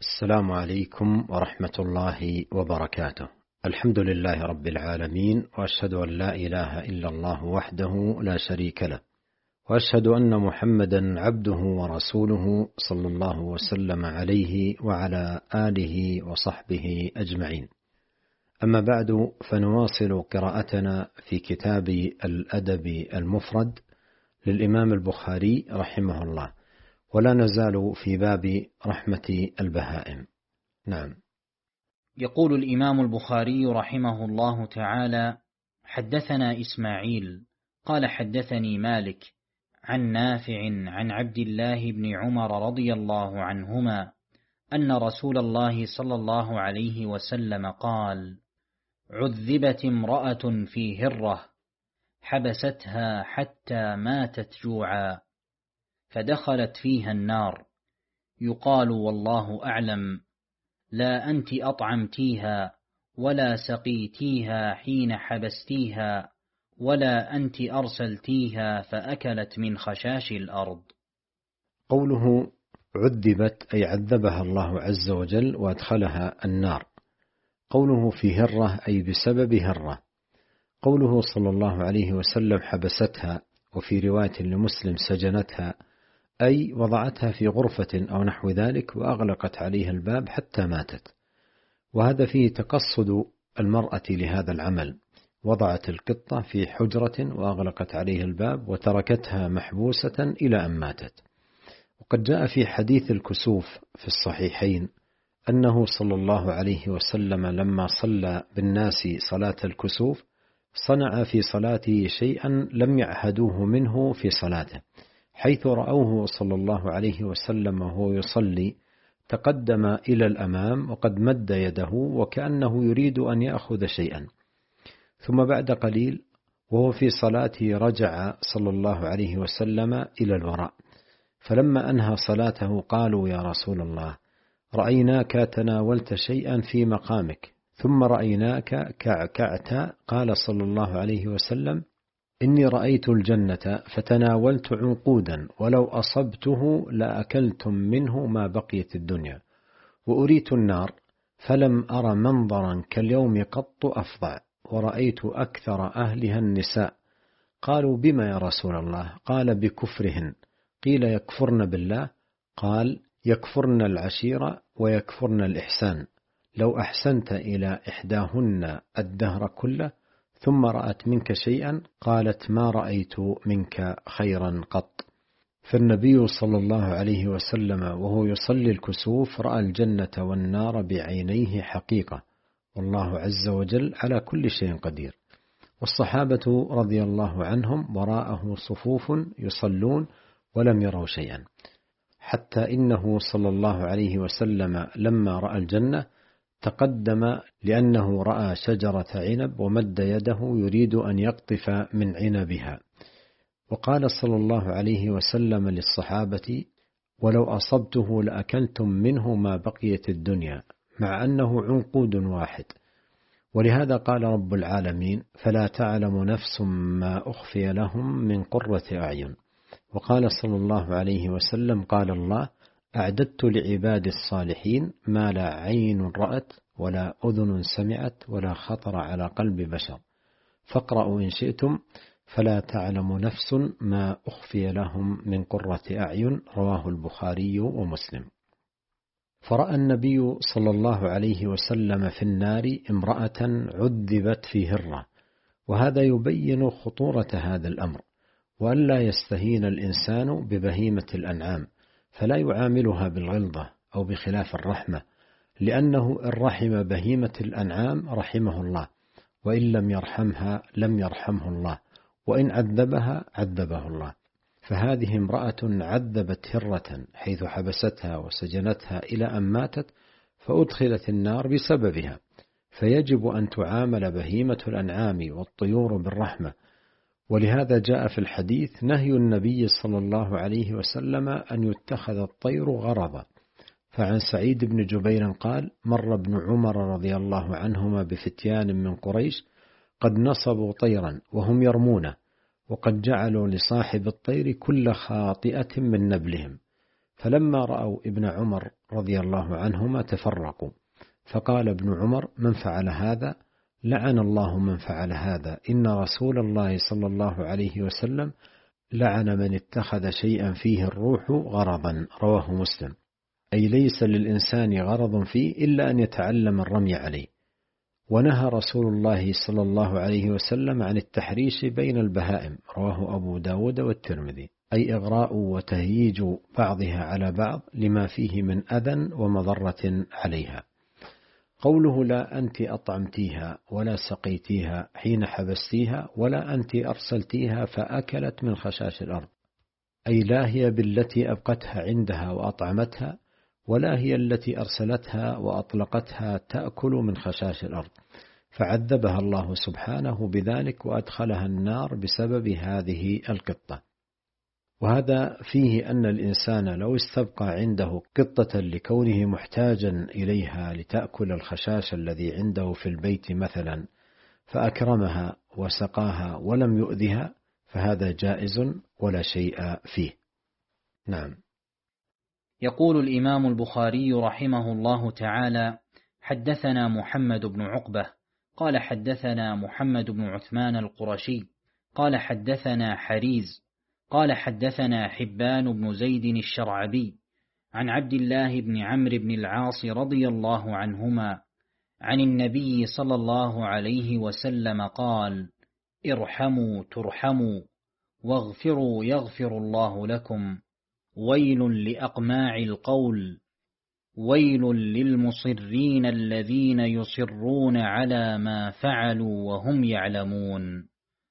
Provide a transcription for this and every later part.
السلام عليكم ورحمة الله وبركاته. الحمد لله رب العالمين، وأشهد أن لا إله إلا الله وحده لا شريك له، وأشهد أن محمدا عبده ورسوله صلى الله وسلم عليه وعلى آله وصحبه أجمعين. أما بعد، فنواصل قراءتنا في كتاب الأدب المفرد للإمام البخاري رحمه الله، ولا نزال في باب رحمة البهائم. نعم. يقول الإمام البخاري رحمه الله تعالى: حدثنا إسماعيل قال حدثني مالك عن نافع عن عبد الله بن عمر رضي الله عنهما أن رسول الله صلى الله عليه وسلم قال: عذبت امرأة في هرة حبستها حتى ماتت جوعا، فدخلت فيها النار، يقال والله أعلم: لا أنت أطعمتيها ولا سقيتيها حين حبستيها، ولا أنت أرسلتيها فأكلت من خشاش الأرض. قوله عذبت أي عذبها الله عز وجل وأدخلها النار. قوله في هرة أي بسبب هرة. قوله صلى الله عليه وسلم حبستها، وفي رواية لمسلم سجنتها، أي وضعتها في غرفة أو نحو ذلك وأغلقت عليها الباب حتى ماتت. وهذا فيه تقصد المرأة لهذا العمل، وضعت القطة في حجرة وأغلقت عليها الباب وتركتها محبوسة إلى أن ماتت. وقد جاء في حديث الكسوف في الصحيحين أنه صلى الله عليه وسلم لما صلى بالناس صلاة الكسوف صنع في صلاته شيئا لم يعهدوه منه في صلاته، حيث رأوه صلى الله عليه وسلم وهو يصلي تقدم إلى الأمام وقد مد يده وكأنه يريد أن يأخذ شيئا، ثم بعد قليل وهو في صلاته رجع صلى الله عليه وسلم إلى الوراء، فلما أنهى صلاته قالوا: يا رسول الله، رأيناك تناولت شيئا في مقامك ثم رأيناك كعكعت. قال صلى الله عليه وسلم: إني رأيت الجنة فتناولت عنقودا، ولو أصبته لأكلتم منه ما بقيت الدنيا، وأريت النار فلم أر منظرا كاليوم قط أفظع، ورأيت أكثر أهلها النساء. قالوا: بما يا رسول الله؟ قال: بكفرهن. قيل: يكفرن بالله؟ قال: يكفرن العشيرة ويكفرن الإحسان. لو أحسنت إلى إحداهن الدهر كله ثم رأت منك شيئا قالت: ما رأيت منك خيرا قط. فالنبي صلى الله عليه وسلم وهو يصلي الكسوف رأى الجنة والنار بعينيه حقيقة، والله عز وجل على كل شيء قدير. والصحابة رضي الله عنهم وراءه صفوف يصلون ولم يروا شيئا، حتى إنه صلى الله عليه وسلم لما رأى الجنة تقدم لأنه رأى شجرة عنب ومد يده يريد أن يقطف من عنبها، وقال صلى الله عليه وسلم للصحابة: ولو أصبته لأكلتم منه ما بقيت الدنيا، مع أنه عنقود واحد. ولهذا قال رب العالمين: فلا تعلم نفس ما أخفي لهم من قرة أعين. وقال صلى الله عليه وسلم: قال الله: أعددت لعباد الصالحين ما لا عين رأت ولا أذن سمعت ولا خطر على قلب بشر، فاقرأوا إن شئتم فلا تعلم نفس ما أخفي لهم من قرة أعين. رواه البخاري ومسلم. فرأى النبي صلى الله عليه وسلم في النار امرأة عذبت في هرة، وهذا يبين خطورة هذا الأمر، وألا يستهين الإنسان ببهيمة الأنعام، فلا يعاملها بالغلظة أو بخلاف الرحمة، لأنه إن رحم بهيمة الأنعام رحمه الله، وإن لم يرحمها لم يرحمه الله، وإن عذبها عذبه الله. فهذه امرأة عذبت هرة حيث حبستها وسجنتها إلى أن ماتت، فأدخلت النار بسببها، فيجب أن تعامل بهيمة الأنعام والطيور بالرحمة. ولهذا جاء في الحديث نهي النبي صلى الله عليه وسلم أن يتخذ الطير غرضا. فعن سعيد بن جبير قال: مر ابن عمر رضي الله عنهما بفتيان من قريش قد نصبوا طيرا وهم يرمونه، وقد جعلوا لصاحب الطير كل خاطئة من نبلهم، فلما رأوا ابن عمر رضي الله عنهما تفرقوا، فقال ابن عمر: من فعل هذا لعن الله من فعل هذا، إن رسول الله صلى الله عليه وسلم لعن من اتخذ شيئا فيه الروح غرضا. رواه مسلم. أي ليس للإنسان غرض فيه إلا أن يتعلم الرمي عليه. ونهى رسول الله صلى الله عليه وسلم عن التحريش بين البهائم. رواه أبو داود والترمذي. أي إغراء وتهييج بعضها على بعض لما فيه من أذى ومضرة عليها. قوله: لا أنت أطعمتيها ولا سقيتيها حين حبستيها ولا أنت أرسلتيها فأكلت من خشاش الأرض، أي لا هي بالتي أبقتها عندها وأطعمتها، ولا هي التي أرسلتها وأطلقتها تأكل من خشاش الأرض، فعذبها الله سبحانه بذلك وأدخلها النار بسبب هذه القطة. وهذا فيه أن الإنسان لو استبقى عنده قطة لكونه محتاجا إليها لتأكل الخشاش الذي عنده في البيت مثلا، فأكرمها وسقاها ولم يؤذها، فهذا جائز ولا شيء فيه. نعم. يقول الإمام البخاري رحمه الله تعالى: حدثنا محمد بن عقبة قال حدثنا محمد بن عثمان القرشي قال حدثنا حريز قال حدثنا حبان بن زيد الشرعبي عن عبد الله بن عمرو بن العاص رضي الله عنهما عن النبي صلى الله عليه وسلم قال: ارحموا ترحموا واغفروا يغفر الله لكم، ويل لأقماع القول، ويل للمصرين الذين يصرون على ما فعلوا وهم يعلمون.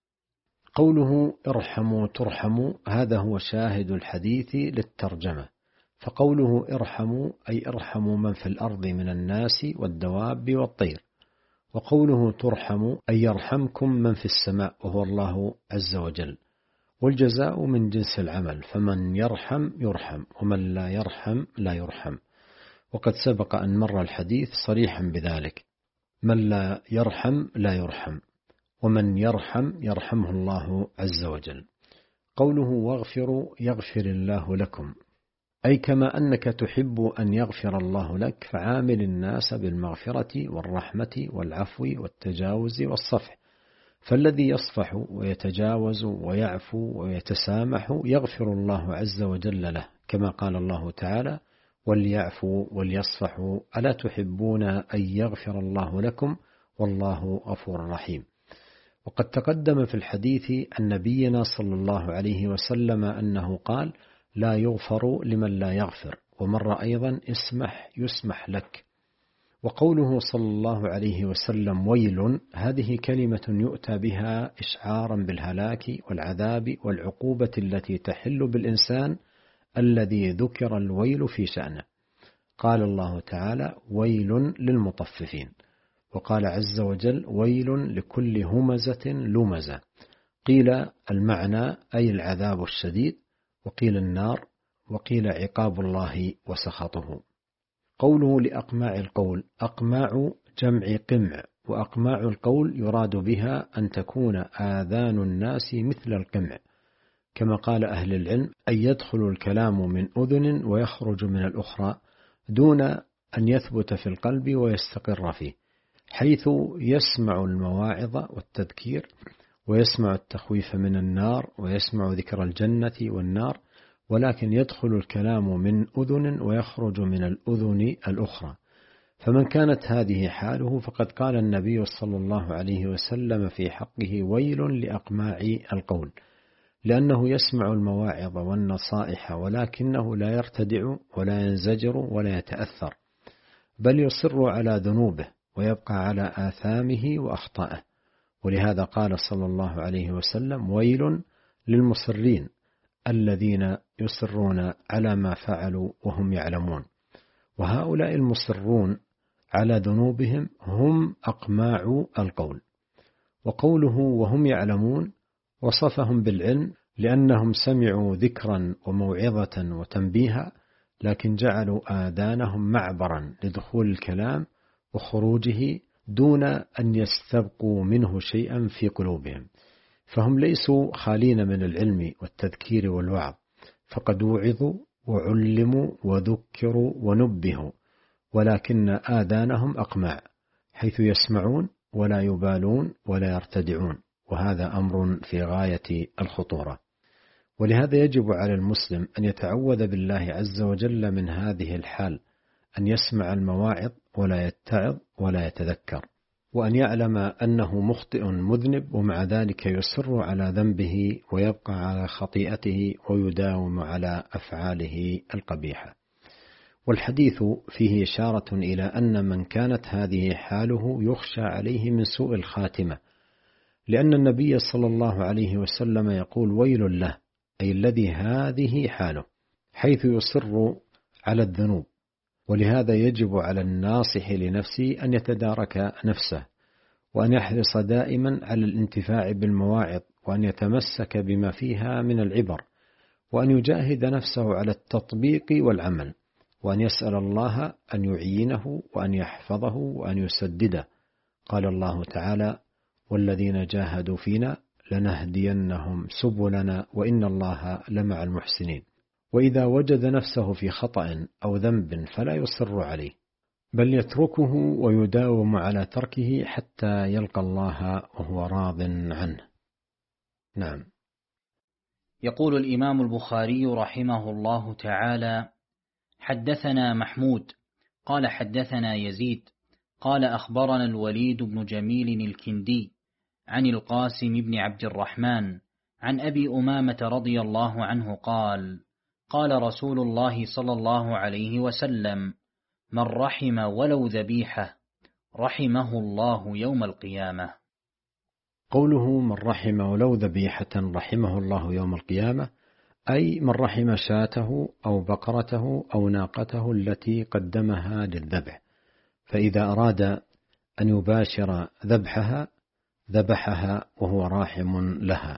قوله ارحموا ترحموا هذا هو شاهد الحديث للترجمة، فقوله ارحموا أي ارحموا من في الأرض من الناس والدواب والطير، وقوله ترحموا أي يرحمكم من في السماء وهو الله عز وجل، والجزاء من جنس العمل، فمن يرحم يرحم ومن لا يرحم لا يرحم. وقد سبق أن مر الحديث صريحا بذلك، من لا يرحم لا يرحم، ومن يرحم يرحمه الله عز وجل. قوله واغفروا يغفر الله لكم، أي كما أنك تحب أن يغفر الله لك فعامل الناس بالمغفرة والرحمة والعفو والتجاوز والصفح، فالذي يصفح ويتجاوز ويعفو ويتسامح يغفر الله عز وجل له، كما قال الله تعالى: وليعفوا وليصفحوا ألا تحبون أن يغفر الله لكم والله غفور رحيم. وقد تقدم في الحديث عن نبينا صلى الله عليه وسلم أنه قال: لا يغفر لمن لا يغفر، ومر أيضا اسمح يسمح لك. وقوله صلى الله عليه وسلم ويل، هذه كلمة يؤتى بها إشعارا بالهلاك والعذاب والعقوبة التي تحل بالإنسان الذي ذكر الويل في شأنه. قال الله تعالى: ويل للمطففين، وقال عز وجل: ويل لكل همزة لمزة. قيل المعنى أي العذاب الشديد، وقيل النار، وقيل عقاب الله وسخطه. قوله لأقماع القول، أقماع جمع قمع، وأقماع القول يراد بها أن تكون آذان الناس مثل القمع، كما قال أهل العلم: أن يدخل الكلام من أذن ويخرج من الأخرى دون أن يثبت في القلب ويستقر فيه، حيث يسمع المواعظ والتذكير، ويسمع التخويف من النار، ويسمع ذكر الجنة والنار، ولكن يدخل الكلام من أذن ويخرج من الأذن الأخرى. فمن كانت هذه حاله فقد قال النبي صلى الله عليه وسلم في حقه: ويل لأقماع القول، لأنه يسمع المواعظ والنصائح ولكنه لا يرتدع ولا ينزجر ولا يتأثر، بل يصر على ذنوبه ويبقى على آثامه وأخطائه. ولهذا قال صلى الله عليه وسلم: ويل للمصرين الذين يصرون على ما فعلوا وهم يعلمون. وهؤلاء المصرون على ذنوبهم هم أقماع القول. وقوله وهم يعلمون وصفهم بالعلم لأنهم سمعوا ذكرا وموعظة وتنبيها، لكن جعلوا آذانهم معبرا لدخول الكلام وخروجه دون أن يستبقوا منه شيئا في قلوبهم، فهم ليسوا خالين من العلم والتذكير والوعظ، فقد وعظوا وعلموا وذكروا ونبهوا، ولكن آذانهم أقمع، حيث يسمعون ولا يبالون ولا يرتدعون، وهذا أمر في غاية الخطورة. ولهذا يجب على المسلم أن يتعوذ بالله عز وجل من هذه الحال، أن يسمع المواعظ ولا يتعظ ولا يتذكر، وأن يعلم أنه مخطئ مذنب، ومع ذلك يصر على ذنبه ويبقى على خطيئته ويداوم على أفعاله القبيحة. والحديث فيه إشارة إلى أن من كانت هذه حاله يخشى عليه من سوء الخاتمة، لأن النبي صلى الله عليه وسلم يقول: ويل له، أي الذي هذه حاله، حيث يصر على الذنوب. ولهذا يجب على الناصح لنفسه أن يتدارك نفسه، وأن يحرص دائما على الانتفاع بالمواعظ، وأن يتمسك بما فيها من العبر، وأن يجاهد نفسه على التطبيق والعمل، وأن يسأل الله أن يعينه وأن يحفظه وأن يسدده. قال الله تعالى: والذين جاهدوا فينا لنهدينهم سبلنا وإن الله لمع المحسنين. وإذا وجد نفسه في خطأ أو ذنب فلا يصر عليه، بل يتركه ويداوم على تركه حتى يلقى الله وهو راض عنه. نعم. يقول الإمام البخاري رحمه الله تعالى: حدثنا محمود قال حدثنا يزيد قال أخبرنا الوليد بن جميل الكندي عن القاسم بن عبد الرحمن عن أبي أمامة رضي الله عنه قال: قال رسول الله صلى الله عليه وسلم: من رحم ولو ذبيحة رحمه الله يوم القيامة. قوله من رحم ولو ذبيحة رحمه الله يوم القيامة، أي من رحم شاته أو بقرته أو ناقته التي قدمها للذبح، فإذا أراد أن يباشر ذبحها ذبحها وهو راحم لها.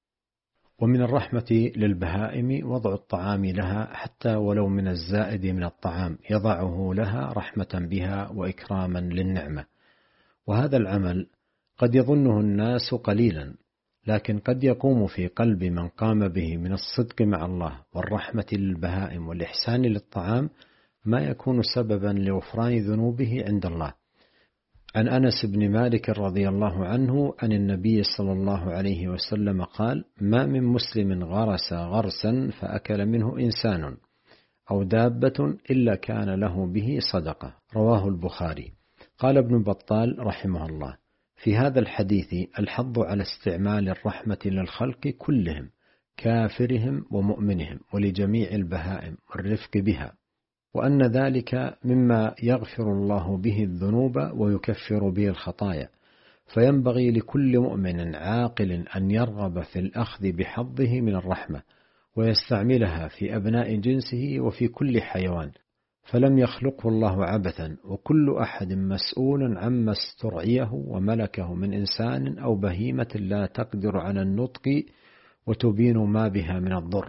ومن الرحمة للبهائم وضع الطعام لها حتى ولو من الزائد من الطعام، يضعه لها رحمة بها وإكراما للنعمة. وهذا العمل قد يظنه الناس قليلا، لكن قد يقوم في قلب من قام به من الصدق مع الله والرحمة للبهائم والإحسان للطعام ما يكون سببا لغفران ذنوبه عند الله. عن أنس بن مالك رضي الله عنه عن النبي صلى الله عليه وسلم قال: ما من مسلم غرس غرسا فأكل منه إنسان أو دابة إلا كان له به صدقة. رواه البخاري. قال ابن بطال رحمه الله: في هذا الحديث الحض على استعمال الرحمة للخلق كلهم، كافرهم ومؤمنهم، ولجميع البهائم، والرفق بها، وأن ذلك مما يغفر الله به الذنوب ويكفر به الخطايا. فينبغي لكل مؤمن عاقل أن يرغب في الأخذ بحظه من الرحمة، ويستعملها في أبناء جنسه وفي كل حيوان، فلم يخلقه الله عبثا، وكل أحد مسؤول عما استرعيه وملكه من إنسان أو بهيمة لا تقدر على النطق وتبين ما بها من الضر.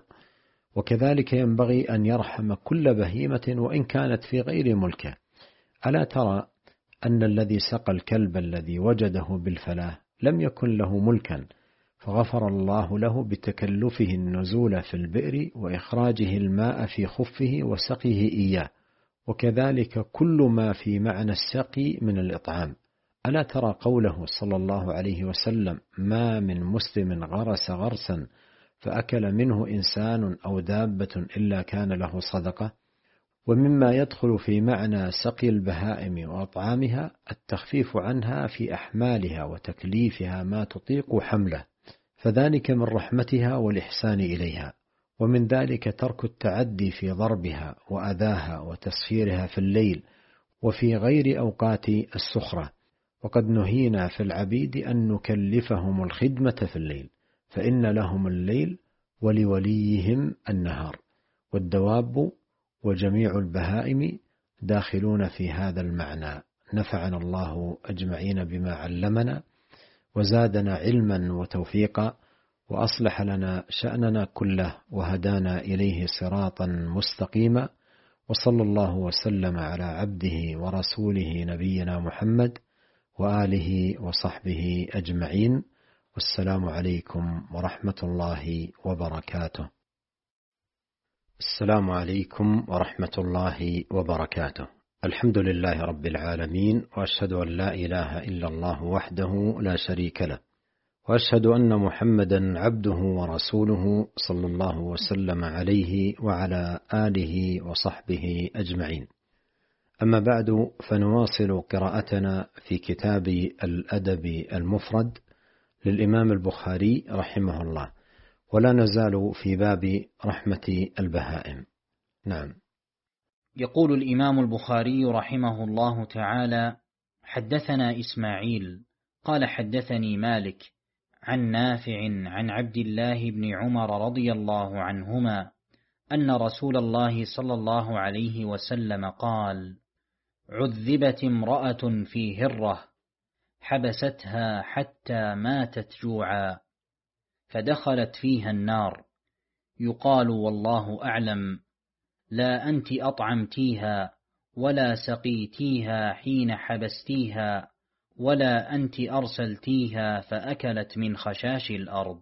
وكذلك ينبغي أن يرحم كل بهيمة وإن كانت في غير ملكه. ألا ترى أن الذي سقى الكلب الذي وجده بالفلاة لم يكن له ملكا، فغفر الله له بتكلفه النزول في البئر وإخراجه الماء في خفه وسقيه إياه، وكذلك كل ما في معنى السقي من الإطعام. ألا ترى قوله صلى الله عليه وسلم: ما من مسلم غرس غرسا فأكل منه إنسان أو دابة إلا كان له صدقة. ومما يدخل في معنى سقي البهائم وأطعامها التخفيف عنها في أحمالها وتكليفها ما تطيق حمله، فذلك من رحمتها والإحسان إليها. ومن ذلك ترك التعدي في ضربها وأذاها وتسخيرها في الليل وفي غير أوقات السخرة. وقد نهينا في العبيد أن نكلفهم الخدمة في الليل، فإن لهم الليل ولوليهم النهار. والدواب وجميع البهائم داخلون في هذا المعنى. نفعنا الله أجمعين بما علمنا، وزادنا علما وتوفيقا، وأصلح لنا شأننا كله، وهدانا إليه صراطا مستقيما. وصلى الله وسلم على عبده ورسوله نبينا محمد وآله وصحبه أجمعين. والسلام عليكم ورحمة الله وبركاته. السلام عليكم ورحمة الله وبركاته. الحمد لله رب العالمين، وأشهد أن لا إله إلا الله وحده لا شريك له، وأشهد أن محمدا عبده ورسوله صلى الله وسلم عليه وعلى آله وصحبه أجمعين. أما بعد، فنواصل قراءتنا في كتاب الأدب المفرد للإمام البخاري رحمه الله، ولا نزال في باب رحمة البهائم. نعم. يقول الإمام البخاري رحمه الله تعالى: حدثنا إسماعيل قال حدثني مالك عن نافع عن عبد الله بن عمر رضي الله عنهما أن رسول الله صلى الله عليه وسلم قال: عذبت امرأة في هرة حبستها حتى ماتت جوعا، فدخلت فيها النار، يقال والله أعلم: لا أنت أطعمتيها ولا سقيتيها حين حبستيها، ولا أنت أرسلتيها فأكلت من خشاش الأرض.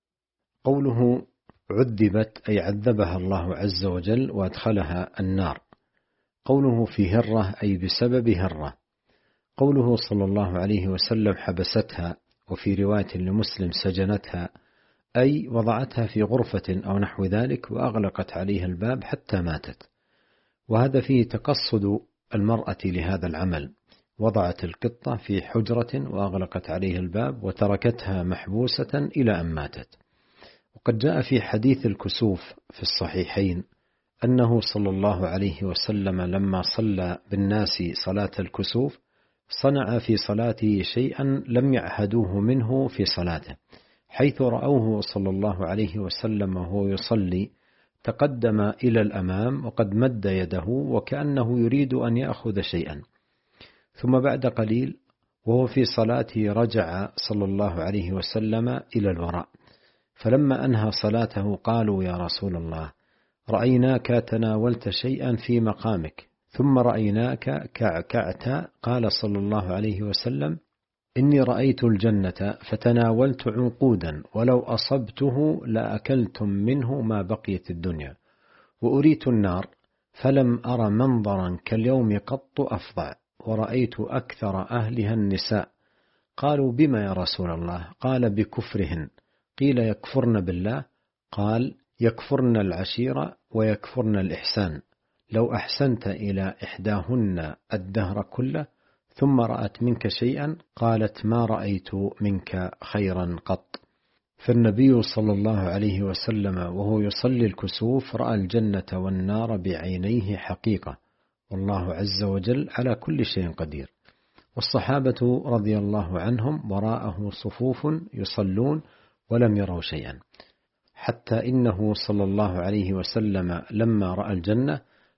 قوله عذبت أي عذبها الله عز وجل وأدخلها النار. قوله في هرة أي بسبب هرة. قوله صلى الله عليه وسلم حبستها، وفي رواية لمسلم سجنتها، أي وضعتها في غرفة أو نحو ذلك وأغلقت عليها الباب حتى ماتت. وهذا فيه تقصد المرأة لهذا العمل، وضعت القطة في حجرة وأغلقت عليها الباب وتركتها محبوسة إلى أن ماتت. وقد جاء في حديث الكسوف في الصحيحين أنه صلى الله عليه وسلم لما صلى بالناس صلاة الكسوف صنع في صلاته شيئا لم يعهدوه منه في صلاته، حيث رأوه صلى الله عليه وسلم وهو يصلي تقدم إلى الأمام وقد مد يده وكأنه يريد أن يأخذ شيئا، ثم بعد قليل وهو في صلاته رجع صلى الله عليه وسلم إلى الوراء، فلما أنهى صلاته قالوا: يا رسول الله، رأيناك تناولت شيئا في مقامك ثم رأيناك كعكعت. قال صلى الله عليه وسلم: إني رأيت الجنة فتناولت عنقودا ولو أصبته لأكلتم منه ما بقيت الدنيا، وأريت النار فلم أر منظرا كاليوم قط أفظع، ورأيت أكثر أهلها النساء. قالوا: بما يا رسول الله؟ قال: بكفرهن. قيل: يكفرن بالله؟ قال: يكفرن العشيرة ويكفرن الإحسان. لو أحسنت إلى إحداهن الدهر كله ثم رأت منك شيئا قالت: ما رأيت منك خيرا قط. فالنبي صلى الله عليه وسلم وهو يصلي الكسوف رأى الجنة والنار بعينيه حقيقة، والله عز وجل على كل شيء قدير. والصحابة رضي الله عنهم وراءه صفوف يصلون ولم يروا شيئا، حتى إنه صلى الله عليه وسلم لما رأى الجنة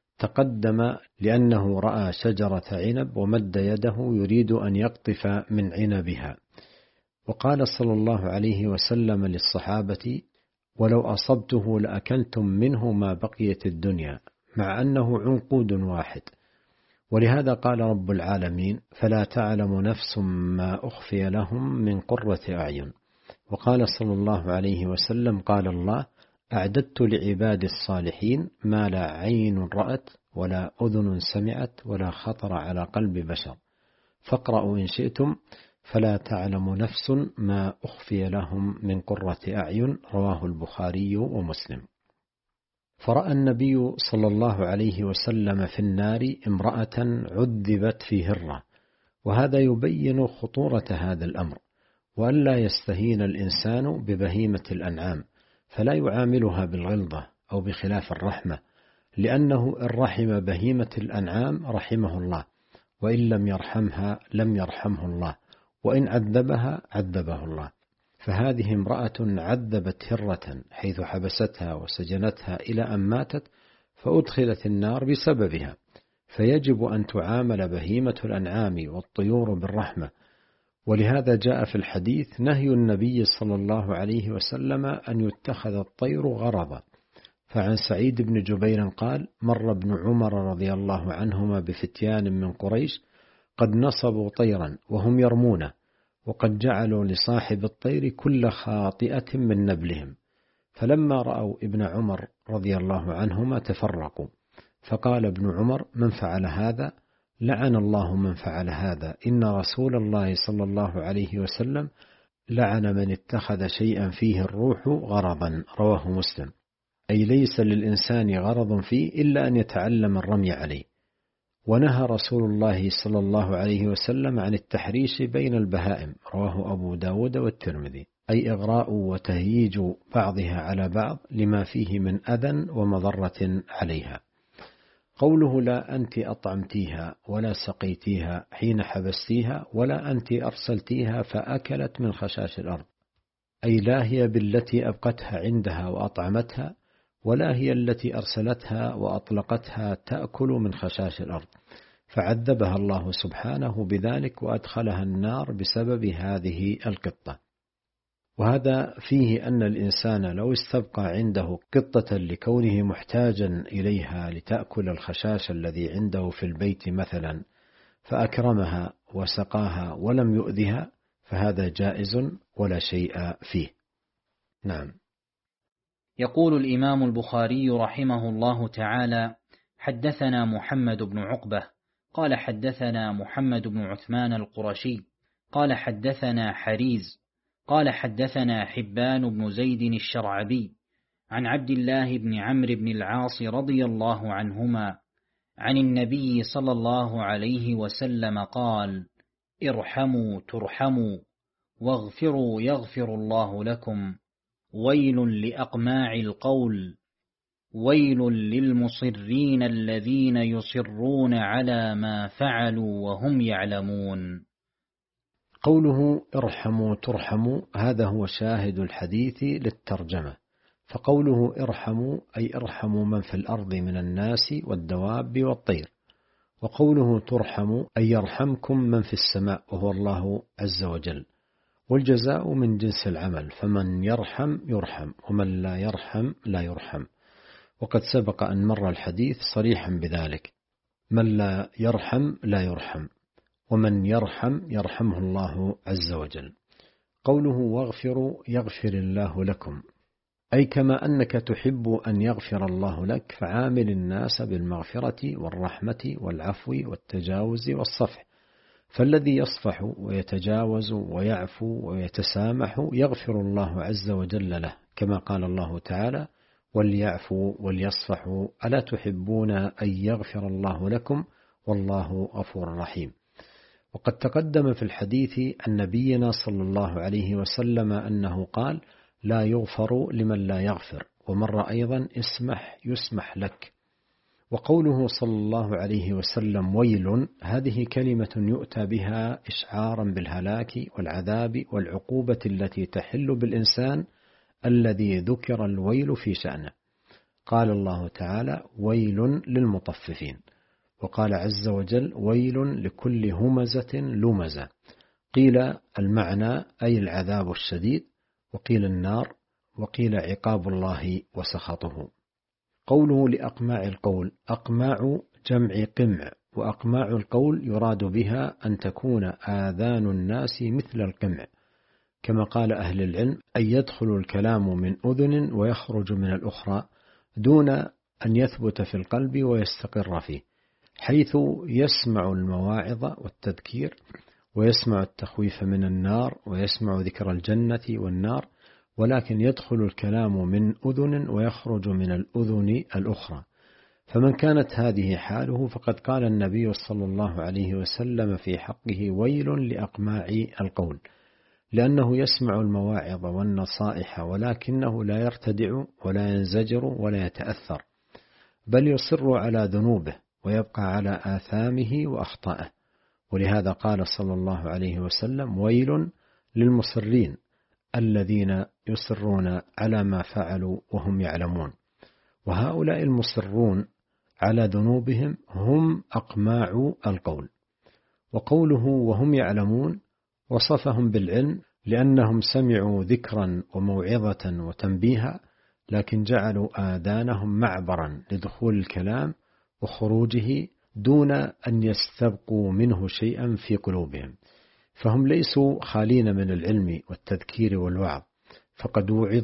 تقدم لأنه رأى شجرة عنب ومد يده يريد أن يقطف من عنبها، وقال صلى الله عليه وسلم للصحابة: ولو أصبته لأكلتم منه ما بقيت الدنيا، مع أنه عنقود واحد. ولهذا قال رب العالمين: فلا تعلم نفس ما أخفي لهم من قرة أعين. وقال صلى الله عليه وسلم: قال الله: أعددت لعبادي الصالحين ما لا عين رأت ولا أذن سمعت ولا خطر على قلب بشر، فاقرأوا إن شئتم فلا تعلم نفس ما أخفي لهم من قرة أعين. رواه البخاري ومسلم. فرأى النبي صلى الله عليه وسلم في النار امرأة عذبت في هرة، وهذا يبين خطورة هذا الأمر، وأن لا يستهين الإنسان ببهيمة الأنعام، فلا يعاملها بالغلظة أو بخلاف الرحمة، لأنه إن رحم بهيمة الأنعام رحمه الله، وإن لم يرحمها لم يرحمه الله، وإن عذبها عذبه الله. فهذه امرأة عذبت هرة حيث حبستها وسجنتها إلى أن ماتت، فأدخلت النار بسببها، فيجب أن تعامل بهيمة الأنعام والطيور بالرحمة. ولهذا جاء في الحديث نهي النبي صلى الله عليه وسلم أن يتخذ الطير غرضا. فعن سعيد بن جبير قال: مر ابن عمر رضي الله عنهما بفتيان من قريش قد نصبوا طيرا وهم يرمونه، وقد جعلوا لصاحب الطير كل خاطئة من نبلهم، فلما رأوا ابن عمر رضي الله عنهما تفرقوا، فقال ابن عمر: من فعل هذا لعن الله من فعل هذا، إن رسول الله صلى الله عليه وسلم لعن من اتخذ شيئا فيه الروح غرضا. رواه مسلم. أي ليس للإنسان غرض فيه إلا أن يتعلم الرمي عليه. ونهى رسول الله صلى الله عليه وسلم عن التحريش بين البهائم. رواه أبو داود والترمذي. أي إغراء وتهييج بعضها على بعض لما فيه من أذى ومضرة عليها. قوله: لا أنت أطعمتيها ولا سقيتيها حين حبستيها ولا أنت أرسلتيها فأكلت من خشاش الأرض. أي لا هي بالتي أبقتها عندها وأطعمتها، ولا هي التي أرسلتها وأطلقتها تأكل من خشاش الأرض، فعذبها الله سبحانه بذلك وأدخلها النار بسبب هذه القطة. وهذا فيه أن الإنسان لو استبقى عنده قطة لكونه محتاجا إليها لتأكل الخشاش الذي عنده في البيت مثلا، فأكرمها وسقاها ولم يؤذها، فهذا جائز ولا شيء فيه. نعم. يقول الإمام البخاري رحمه الله تعالى: حدثنا محمد بن عقبة قال حدثنا محمد بن عثمان القرشي قال حدثنا حريز قال حدثنا حبان بن زيد الشرعبي عن عبد الله بن عمرو بن العاص رضي الله عنهما عن النبي صلى الله عليه وسلم قال: ارحموا ترحموا واغفروا يغفر الله لكم، ويل لأقماع القول، ويل للمصرين الذين يصرون على ما فعلوا وهم يعلمون. قوله ارحموا ترحموا هذا هو شاهد الحديث للترجمة. فقوله ارحموا أي ارحموا من في الأرض من الناس والدواب والطير، وقوله ترحموا أي يرحمكم من في السماء وهو الله عز وجل، والجزاء من جنس العمل، فمن يرحم يرحم ومن لا يرحم لا يرحم. وقد سبق أن مر الحديث صريحا بذلك: من لا يرحم لا يرحم، ومن يرحم يرحمه الله عز وجل. قوله واغفروا يغفر الله لكم، أي كما أنك تحب أن يغفر الله لك فعامل الناس بالمغفرة والرحمة والعفو والتجاوز والصفح، فالذي يصفح ويتجاوز ويعفو ويتسامح يغفر الله عز وجل له، كما قال الله تعالى: وليعفوا وليصفحوا ألا تحبون أن يغفر الله لكم والله غفور رحيم. وقد تقدم في الحديث عن نبينا صلى الله عليه وسلم أنه قال: لا يغفر لمن لا يغفر، ومر أيضا: اسمح يسمح لك. وقوله صلى الله عليه وسلم ويل، هذه كلمة يؤتى بها إشعارا بالهلاك والعذاب والعقوبة التي تحل بالإنسان الذي ذكر الويل في شأنه. قال الله تعالى: ويل للمطففين، وقال عز وجل: ويل لكل همزة لمزة. قيل المعنى أي العذاب الشديد، وقيل النار، وقيل عقاب الله وسخطه. قوله لأقماع القول، أقماع جمع قمع، وأقماع القول يراد بها أن تكون آذان الناس مثل القمع، كما قال أهل العلم: أن يدخل الكلام من أذن ويخرج من الأخرى دون أن يثبت في القلب ويستقر فيه، حيث يسمع المواعظ والتذكير، ويسمع التخويف من النار، ويسمع ذكر الجنة والنار، ولكن يدخل الكلام من أذن ويخرج من الأذن الأخرى. فمن كانت هذه حاله فقد قال النبي صلى الله عليه وسلم في حقه: ويل لأقماع القول، لأنه يسمع المواعظ والنصائح ولكنه لا يرتدع ولا ينزجر ولا يتأثر، بل يصر على ذنوبه ويبقى على آثامه وأخطائه. ولهذا قال صلى الله عليه وسلم: ويل للمصرين الذين يصرون على ما فعلوا وهم يعلمون. وهؤلاء المصرون على ذنوبهم هم أقماع القول. وقوله وهم يعلمون وصفهم بالعلم لأنهم سمعوا ذكرا وموعظة وتنبيها، لكن جعلوا آذانهم معبرا لدخول الكلام وخروجه دون أن يستبقوا منه شيئا في قلوبهم، فهم ليسوا خالين من العلم والتذكير والوعظ، فقد وعظوا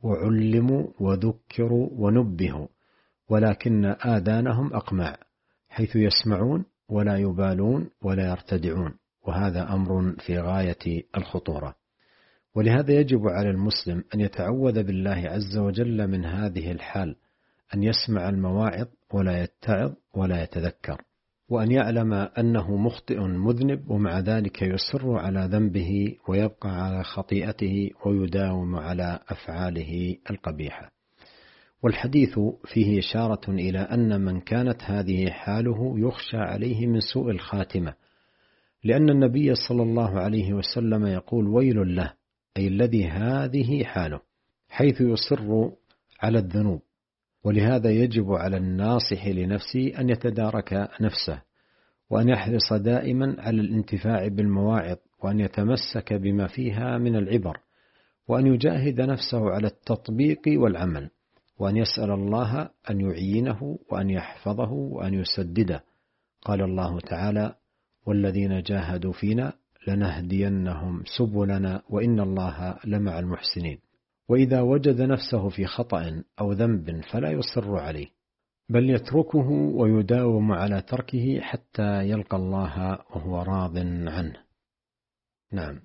وعلموا وذكروا ونبهوا، ولكن آذانهم أقمع، حيث يسمعون ولا يبالون ولا يرتدعون، وهذا أمر في غاية الخطورة. ولهذا يجب على المسلم أن يتعوذ بالله عز وجل من هذه الحال، أن يسمع المواعظ ولا يتعظ ولا يتذكر، وأن يعلم أنه مخطئ مذنب، ومع ذلك يصر على ذنبه ويبقى على خطيئته ويداوم على أفعاله القبيحة. والحديث فيه إشارة إلى أن من كانت هذه حاله يخشى عليه من سوء الخاتمة، لأن النبي صلى الله عليه وسلم يقول: ويل له، أي الذي هذه حاله، حيث يصر على الذنوب. ولهذا يجب على الناصح لنفسه أن يتدارك نفسه، وأن يحرص دائما على الانتفاع بالمواعظ، وأن يتمسك بما فيها من العبر، وأن يجاهد نفسه على التطبيق والعمل، وأن يسأل الله أن يعينه وأن يحفظه وأن يسدده. قال الله تعالى: والذين جاهدوا فينا لنهدينهم سبلنا وإن الله لمع المحسنين. وإذا وجد نفسه في خطأ أو ذنب فلا يصر عليه، بل يتركه ويداوم على تركه حتى يلقى الله وهو راض عنه. نعم.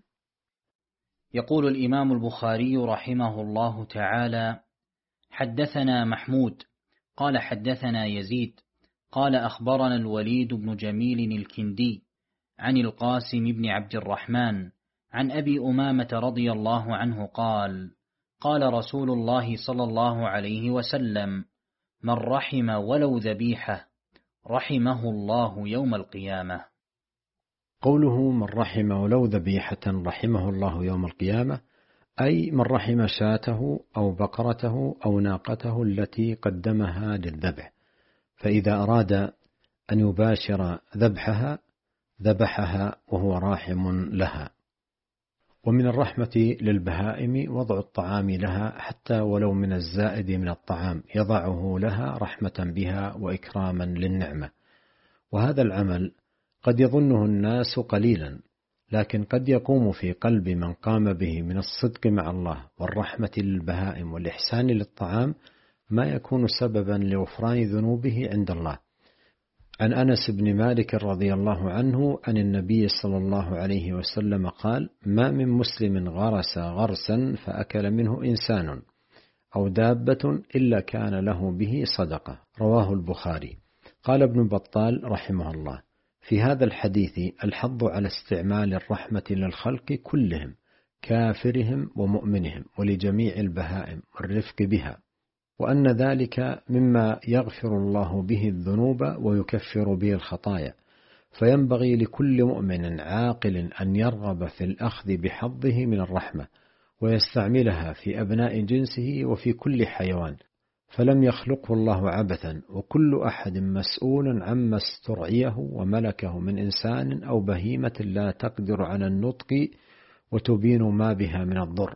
يقول الإمام البخاري رحمه الله تعالى: حدثنا محمود قال حدثنا يزيد قال أخبرنا الوليد بن جميل الكندي عن القاسم بن عبد الرحمن عن أبي أمامة رضي الله عنه قال: قال رسول الله صلى الله عليه وسلم: من رحم ولو ذبيحة رحمه الله يوم القيامة. قوله من رحم ولو ذبيحة رحمه الله يوم القيامة، أي من رحم شاته أو بقرته أو ناقته التي قدمها للذبح، فإذا أراد أن يباشر ذبحها وهو راحم لها. ومن الرحمة للبهائم وضع الطعام لها حتى ولو من الزائد من الطعام، يضعه لها رحمة بها وإكراما للنعمة. وهذا العمل قد يظنه الناس قليلا، لكن قد يقوم في قلب من قام به من الصدق مع الله والرحمة للبهائم والإحسان للطعام ما يكون سببا لغفران ذنوبه عند الله. عن أنس بن مالك رضي الله عنه عن النبي صلى الله عليه وسلم قال: ما من مسلم غرس غرسا فأكل منه إنسان أو دابة إلا كان له به صدقة. رواه البخاري. قال ابن بطال رحمه الله: في هذا الحديث الحض على استعمال الرحمة للخلق كلهم، كافرهم ومؤمنهم، ولجميع البهائم، والرفق بها، وأن ذلك مما يغفر الله به الذنوب ويكفر به الخطايا. فينبغي لكل مؤمن عاقل أن يرغب في الأخذ بحظه من الرحمة، ويستعملها في أبناء جنسه وفي كل حيوان، فلم يخلقه الله عبثا، وكل أحد مسؤول عما استرعيه وملكه من إنسان أو بهيمة لا تقدر على النطق وتبين ما بها من الضر.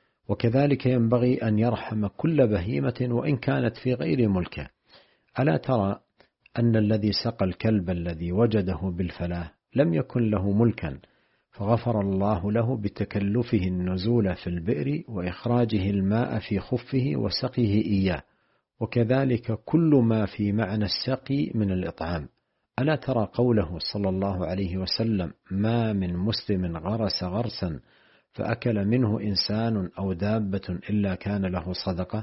وكذلك ينبغي أن يرحم كل بهيمة وإن كانت في غير ملكه. ألا ترى أن الذي سقى الكلب الذي وجده بالفلاة لم يكن له ملكا، فغفر الله له بتكلفه النزول في البئر وإخراجه الماء في خفه وسقيه إياه، وكذلك كل ما في معنى السقي من الإطعام. ألا ترى قوله صلى الله عليه وسلم: ما من مسلم غرس غرسا فأكل منه إنسان أو دابة إلا كان له صدقة.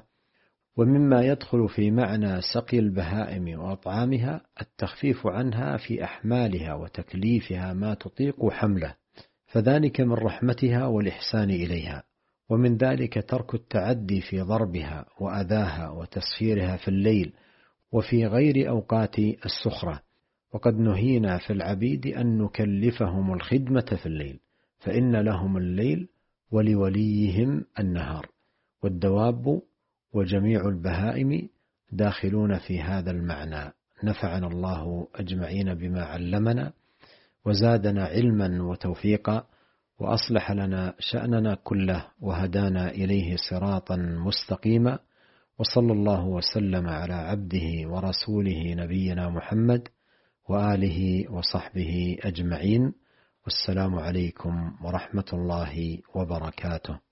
ومما يدخل في معنى سقي البهائم وأطعامها التخفيف عنها في أحمالها وتكليفها ما تطيق حمله، فذلك من رحمتها والإحسان إليها. ومن ذلك ترك التعدي في ضربها وأذاها وتسفيرها في الليل وفي غير أوقات السخرة. وقد نهينا في العبيد أن نكلفهم الخدمة في الليل، فإن لهم الليل ولوليهم النهار. والدواب وجميع البهائم داخلون في هذا المعنى. نفعنا الله أجمعين بما علمنا، وزادنا علما وتوفيقا، وأصلح لنا شأننا كله، وهدانا إليه صراطا مستقيما. وصلى الله وسلم على عبده ورسوله نبينا محمد وآله وصحبه أجمعين. والسلام عليكم ورحمة الله وبركاته.